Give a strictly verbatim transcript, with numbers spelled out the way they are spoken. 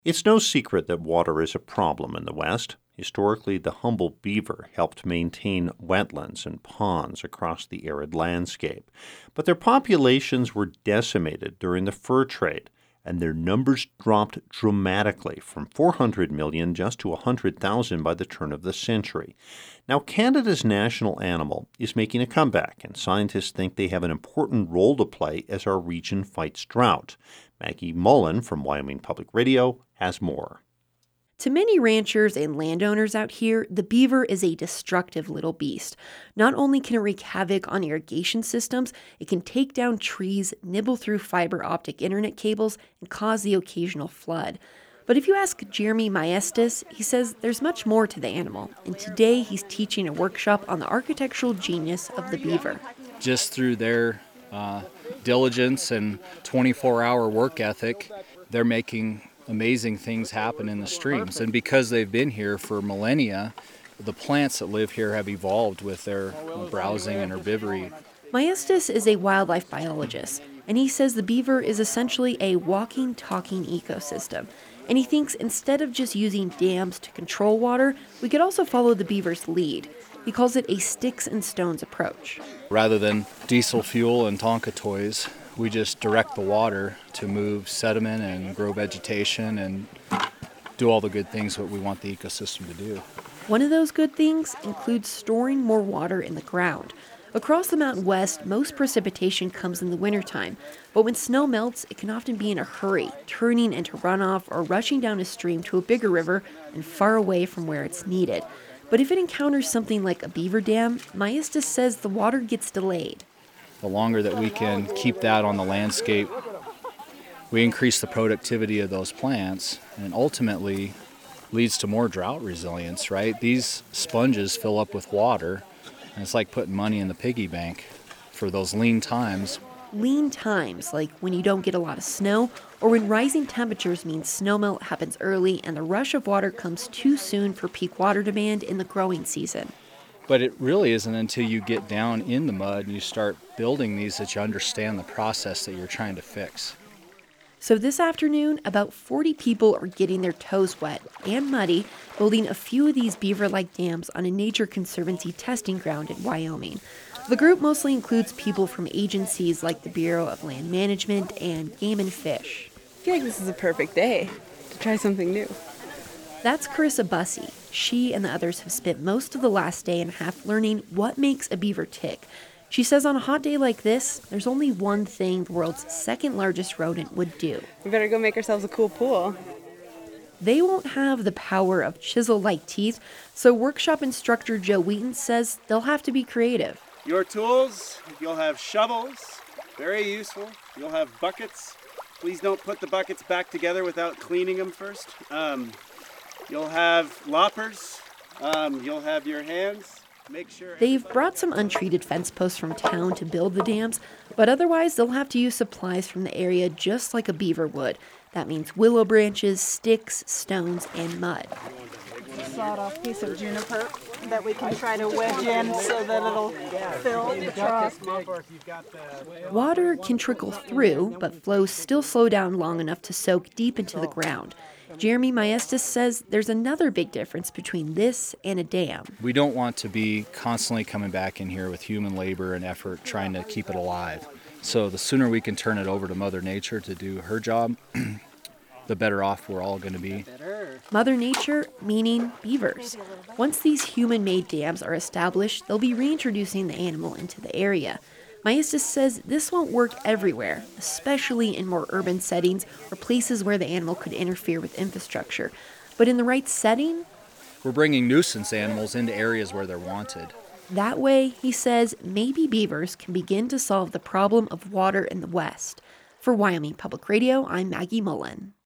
It's no secret that water is a problem in the West. Historically, the humble beaver helped maintain wetlands and ponds across the arid landscape. But their populations were decimated during the fur trade, and their numbers dropped dramatically from four hundred million just to one hundred thousand by the turn of the century. Now, Canada's national animal is making a comeback, and scientists think they have an important role to play as our region fights drought. Maggie Mullen from Wyoming Public Radio has more. To many ranchers and landowners out here, the beaver is a destructive little beast. Not only can it wreak havoc on irrigation systems, it can take down trees, nibble through fiber optic internet cables, and cause the occasional flood. But if you ask Jeremy Maestas, he says there's much more to the animal, and today he's teaching a workshop on the architectural genius of the beaver. Just through their uh, diligence and twenty-four hour work ethic, they're making amazing things happen in the streams. And because they've been here for millennia, the plants that live here have evolved with their browsing and herbivory. Maestas is a wildlife biologist, and he says the beaver is essentially a walking, talking ecosystem. And he thinks instead of just using dams to control water, we could also follow the beaver's lead. He calls it a sticks and stones approach. Rather than diesel fuel and Tonka toys, we just direct the water to move sediment and grow vegetation and do all the good things what we want the ecosystem to do. One of those good things includes storing more water in the ground. Across the Mountain West, most precipitation comes in the wintertime, but when snow melts, it can often be in a hurry, turning into runoff or rushing down a stream to a bigger river and far away from where it's needed. But if it encounters something like a beaver dam, Maestas says the water gets delayed. The longer that we can keep that on the landscape, we increase the productivity of those plants and ultimately leads to more drought resilience, right? These sponges fill up with water, and it's like putting money in the piggy bank for those lean times. Lean times, like when you don't get a lot of snow, or when rising temperatures mean snowmelt happens early and the rush of water comes too soon for peak water demand in the growing season. But it really isn't until you get down in the mud and you start building these that you understand the process that you're trying to fix. So this afternoon, about forty people are getting their toes wet and muddy, building a few of these beaver-like dams on a Nature Conservancy testing ground in Wyoming. The group mostly includes people from agencies like the Bureau of Land Management and Game and Fish. I feel like this is a perfect day to try something new. That's Carissa Bussey. She and the others have spent most of the last day and a half learning what makes a beaver tick. She says on a hot day like this, there's only one thing the world's second largest rodent would do. We better go make ourselves a cool pool. They won't have the power of chisel-like teeth, so workshop instructor Joe Wheaton says they'll have to be creative. Your tools, you'll have shovels, very useful. You'll have buckets. Please don't put the buckets back together without cleaning them first. Um, you'll have loppers. Um, you'll have your hands. Make sure. They've brought some untreated fence posts from town to build the dams, but otherwise they'll have to use supplies from the area just like a beaver would. That means willow branches, sticks, stones, and mud. Sawed-off piece of juniper that we can try to wedge in so that it'll fill the trough. Water can trickle through, but flows still slow down long enough to soak deep into the ground. Jeremy Maestas says there's another big difference between this and a dam. We don't want to be constantly coming back in here with human labor and effort trying to keep it alive. So the sooner we can turn it over to Mother Nature to do her job, the better off we're all going to be. Mother Nature, meaning beavers. Once these human-made dams are established, they'll be reintroducing the animal into the area. Maestas says this won't work everywhere, especially in more urban settings or places where the animal could interfere with infrastructure. But in the right setting, we're bringing nuisance animals into areas where they're wanted. That way, he says, maybe beavers can begin to solve the problem of water in the West. For Wyoming Public Radio, I'm Maggie Mullen.